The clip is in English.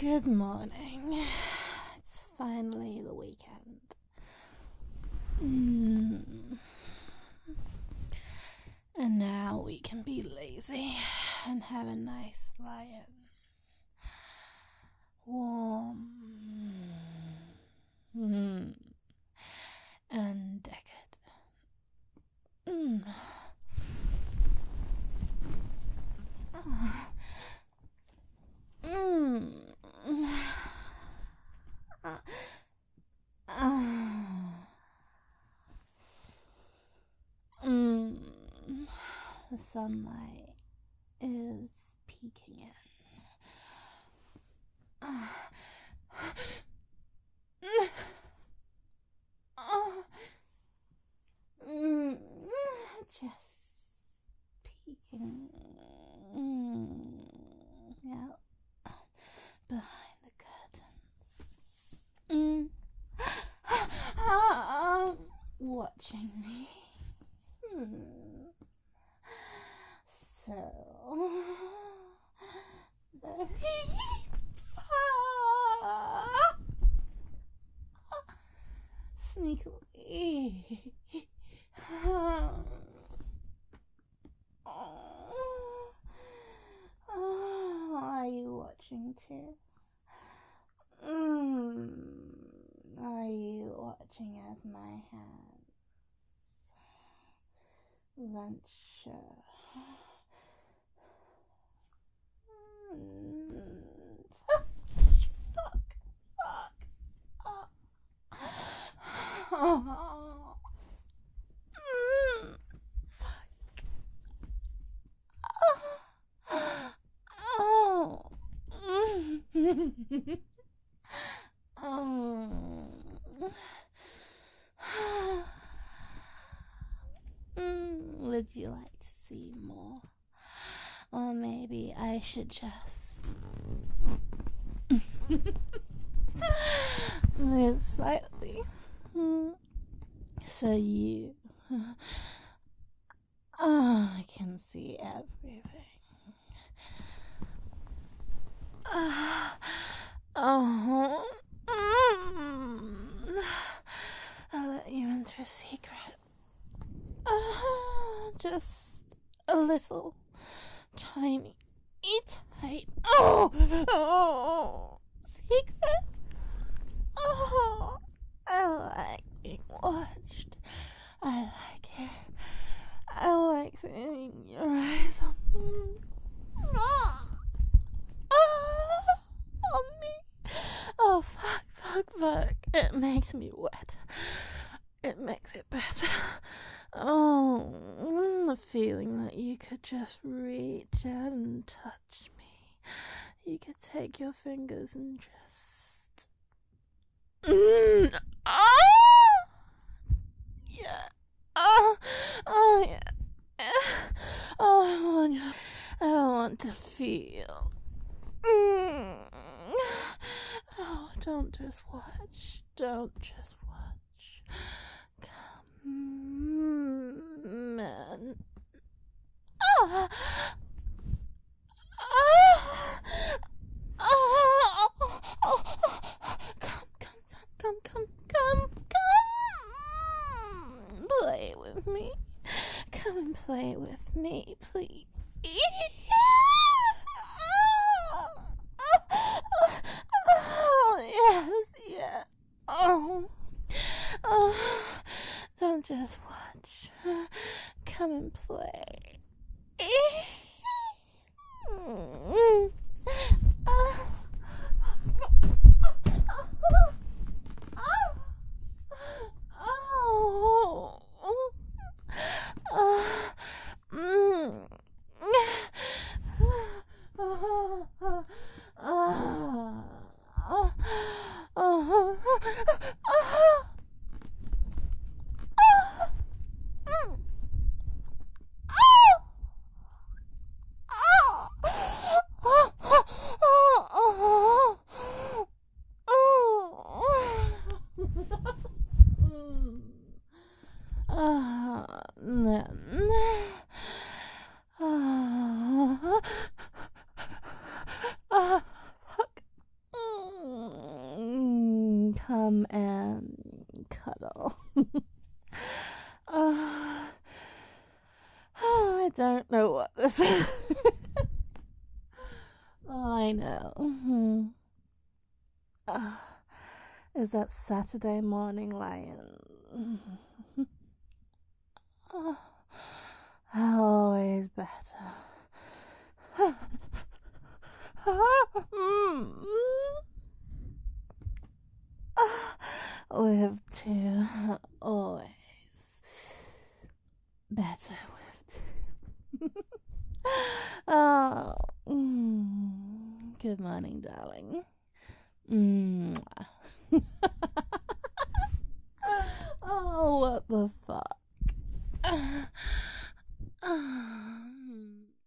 Good morning. It's finally the weekend. And now we can be lazy and have a nice lie-in. Warm. And decadent. The sunlight is peeking in. Just peeking. Yeah. Behind the curtains. Watching me. So very sneakily. Are you watching too? Are you watching as my hands venture? Would you like to see more? Or maybe I should just move slightly so you can see everything. I'll let you into a secret. Just a little tiny tight secret. I like being watched. I like it. I like seeing your eyes on me. Oh, fuck. It makes me wet. It makes it better. The feeling that you could just reach out and touch me. You could take your fingers and just... Yeah. Yeah. I want to feel. Don't just watch. Come, man. Come. Play with me. Come and play with me, please. Yes. Don't just watch. Come and play. and cuddle. I don't know what this is. I know. Is that Saturday morning lion? Always better. With two, always better with two. Oh, good morning, darling. Oh, what the